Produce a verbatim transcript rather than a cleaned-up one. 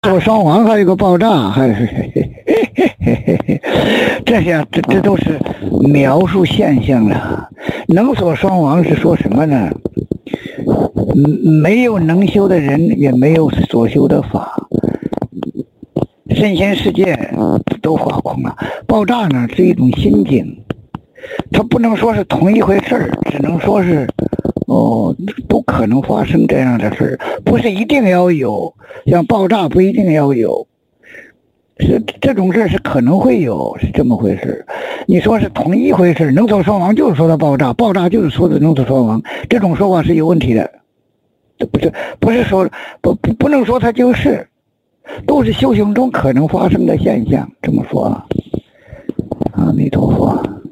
座双亡，还有个爆炸，还是这些这这都是描述现象了。能所双亡是说什么呢？没有能修的人，也没有所修的法，身心世界都化空了。爆炸呢是一种心境，它不能说是同一回事儿，只能说是哦，都可能发生这样的事儿，不是一定要有，像爆炸不一定要有，是这种事儿是可能会有，是这么回事。你说是同一回事，能所双亡就是说它爆炸，爆炸就是说的能所双亡，这种说法是有问题的。不是不是说不不不能说它就是，都是修行中可能发生的现象，这么说啊。阿弥陀佛。